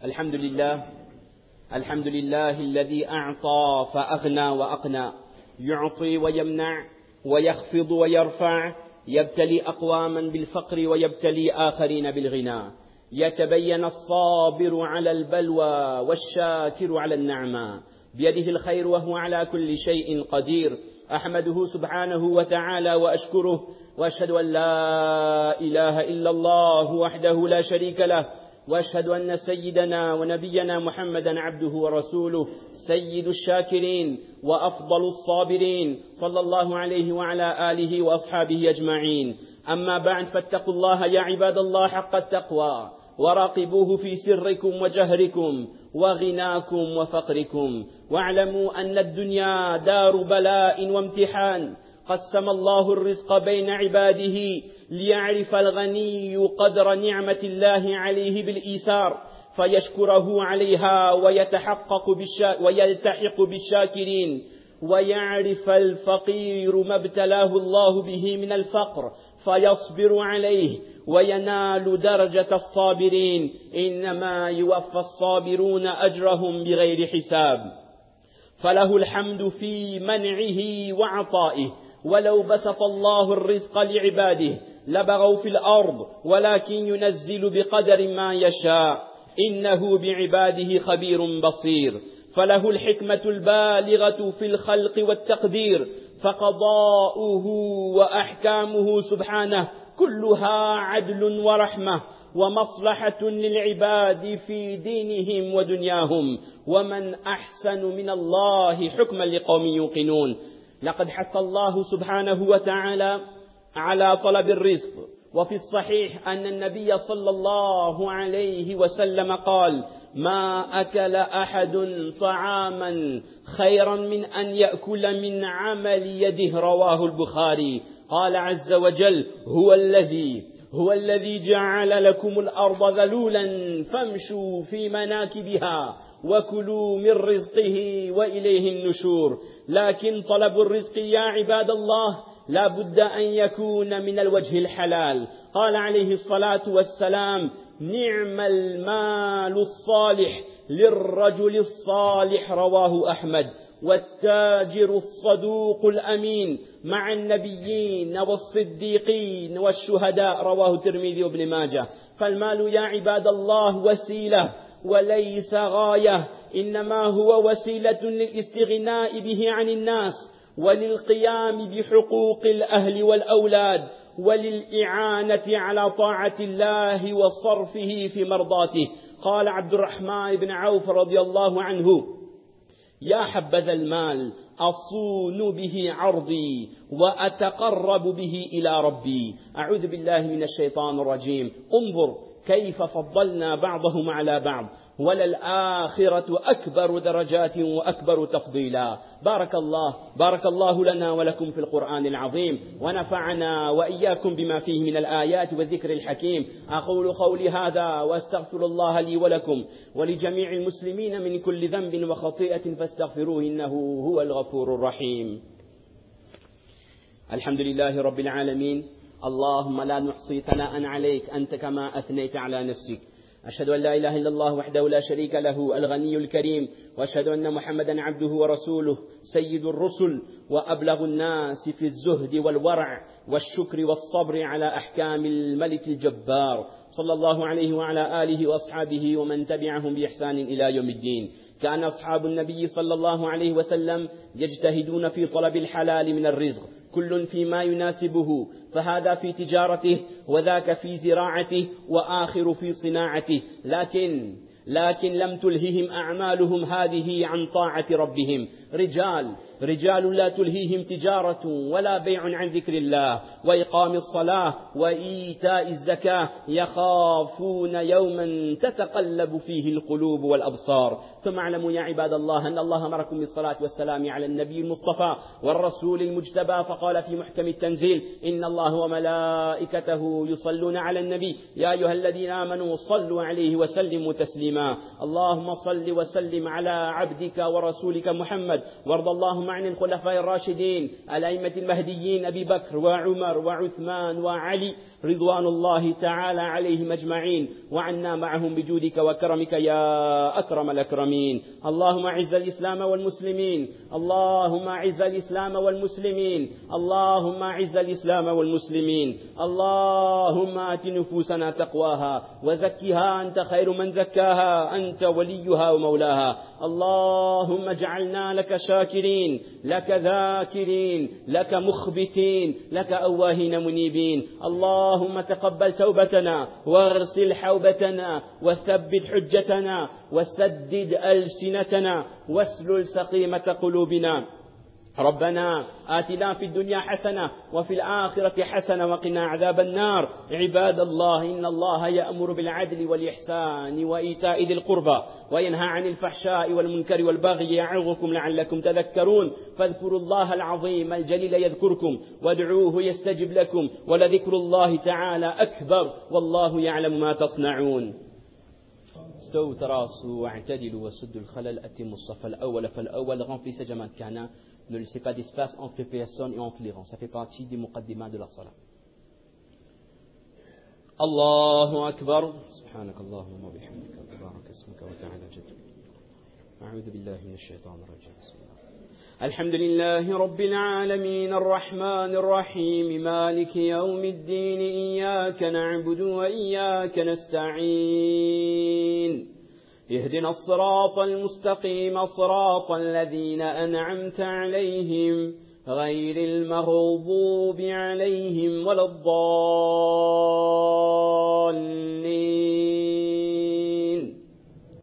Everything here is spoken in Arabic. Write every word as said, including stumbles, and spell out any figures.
الحمد لله الحمد لله الذي أعطى فأغنى وأقنى، يعطي ويمنع ويخفض ويرفع، يبتلي أقواما بالفقر ويبتلي آخرين بالغنى، يتبين الصابر على البلوى والشاكر على النعمة، بيده الخير وهو على كل شيء قدير. أحمده سبحانه وتعالى وأشكره، وأشهد أن لا إله إلا الله وحده لا شريك له، وأشهد أن سيدنا ونبينا محمدا عبده ورسوله، سيد الشاكرين وأفضل الصابرين، صلى الله عليه وعلى آله وأصحابه أجمعين. أما بعد، فاتقوا الله يا عباد الله حق التقوى، وراقبوه في سركم وجهركم وغناكم وفقركم، واعلموا أن الدنيا دار بلاء وامتحان، قسم الله الرزق بين عباده ليعرف الغني قدر نعمة الله عليه بالإيثار فيشكره عليها ويتحقق بالشا ويلتحق بالشاكرين، ويعرف الفقير ما ابتلاه الله به من الفقر فيصبر عليه وينال درجة الصابرين. إنما يوفى الصابرون أجرهم بغير حساب. فله الحمد في منعه وعطائه، ولو بسط الله الرزق لعباده لبغوا في الأرض، ولكن ينزل بقدر ما يشاء، إنه بعباده خبير بصير. فله الحكمة البالغة في الخلق والتقدير، فقضاؤه وأحكامه سبحانه كلها عدل ورحمة ومصلحة للعباد في دينهم ودنياهم، ومن أحسن من الله حكما لقوم يوقنون. لقد حث الله سبحانه وتعالى على طلب الرزق، وفي الصحيح أن النبي صلى الله عليه وسلم قال: ما أكل أحد طعاما خيرا من أن يأكل من عمل يده، رواه البخاري. قال عز وجل: هو الذي هو الذي جعل لكم الأرض ذلولا فامشوا في مناكبها وكلوا من رزقه وإليه النشور. لكن طلب الرزق يا عباد الله لا بد أن يكون من الوجه الحلال. قال عليه الصلاة والسلام: نعم المال الصالح للرجل الصالح، رواه أحمد. والتاجر الصدوق الأمين مع النبيين والصديقين والشهداء، رواه الترمذي وابن ماجه. فالمال يا عباد الله وسيلة وليس غاية، إنما هو وسيلة للاستغناء به عن الناس، وللقيام بحقوق الأهل والأولاد، وللإعانة على طاعة الله وصرفه في مرضاته. قال عبد الرحمن بن عوف رضي الله عنه: يا حبذا المال أصون به عرضي وأتقرب به إلى ربي. أعوذ بالله من الشيطان الرجيم. انظر كيف فضلنا بعضهم على بعض، وللآخرة أكبر درجات وأكبر تفضيلا. بارك الله بارك الله لنا ولكم في القرآن العظيم، ونفعنا وإياكم بما فيه من الآيات والذكر الحكيم. أقول قولي هذا وأستغفر الله لي ولكم ولجميع المسلمين من كل ذنب وخطيئة فاستغفروه إنه هو الغفور الرحيم. الحمد لله رب العالمين. اللهم لا نحصي ثناء عليك أنت كما أثنيت على نفسك. أشهد أن لا إله إلا الله وحده لا شريك له الغني الكريم، وأشهد أن محمدا عبده ورسوله سيد الرسل وأبلغ الناس في الزهد والورع والشكر والصبر على أحكام الملك الجبار، صلى الله عليه وعلى آله وأصحابه ومن تبعهم بإحسان إلى يوم الدين. كان أصحاب النبي صلى الله عليه وسلم يجتهدون في طلب الحلال من الرزق، كل فيما يناسبه، فهذا في تجارته وذاك في زراعته وآخر في صناعته، لكن لكن لم تلههم أعمالهم هذه عن طاعة ربهم. رجال رجال لا تلهيهم تجارة ولا بيع عن ذكر الله وإقام الصلاة وإيتاء الزكاة، يخافون يوما تتقلب فيه القلوب والأبصار. ثم اعلموا يا عباد الله أن الله أمركم بالصلاة والسلام على النبي المصطفى والرسول المجتبى، فقال في محكم التنزيل: إن الله وملائكته يصلون على النبي يا أيها الذين آمنوا صلوا عليه وسلموا تسليما. تسليما. اللهم صل وسلم على عبدك ورسولك محمد، وارض اللهم عن الخلفاء الراشدين الأئمة المهديين أبي بكر وعمر وعثمان وعلي رضوان الله تعالى عليهم أجمعين، وعنا معهم بجودك وكرمك يا أكرم الأكرمين. اللهم أعز الإسلام والمسلمين، اللهم أعز الإسلام والمسلمين، اللهم أعز الإسلام والمسلمين. اللهم آت نفوسنا تقواها وزكها أنت خير من زكاها، أنت وليها ومولاها. اللهم اجعلنا لك شاكرين، لك ذاكرين، لك مخبتين، لك أواهين منيبين. اللهم تقبل توبتنا واغسل حوبتنا وثبت حجتنا وسدد ألسنتنا واسلل سقيمة قلوبنا. ربنا آتنا في الدنيا حسنة وفي الآخرة حسنة وقنا عذاب النار. عباد الله، إن الله يأمر بالعدل والإحسان وإيتاء ذي القربى وينهى عن الفحشاء والمنكر والبغي يعظكم لعلكم تذكرون. فاذكروا الله العظيم الجليل يذكركم وادعوه يستجب لكم، ولذكر الله تعالى أكبر والله يعلم ما تصنعون. استووا تراصوا واعتدلوا وسدوا الخلل أتموا الصف الأول فالأول. remplissez جماعة كان. Ne laissez pas d'espace entre les personnes et entre les rangs. Ça fait partie des muqaddimats de la salat. Allahu Akbar. Subhanak Allahumma wa bihamdika wa tabarak ismuka wa ta'ala jadduk. A'udhu billahi minash shaitanir rajim. Alhamdulillahi rabbil alamin arrahmanir rahim maliki yawmiddin iyyaka na'budu wa iyyaka nasta'in. اهدنا الصراط المستقيم صراط الذين أنعمت عليهم غير المغضوب عليهم ولا الضالين.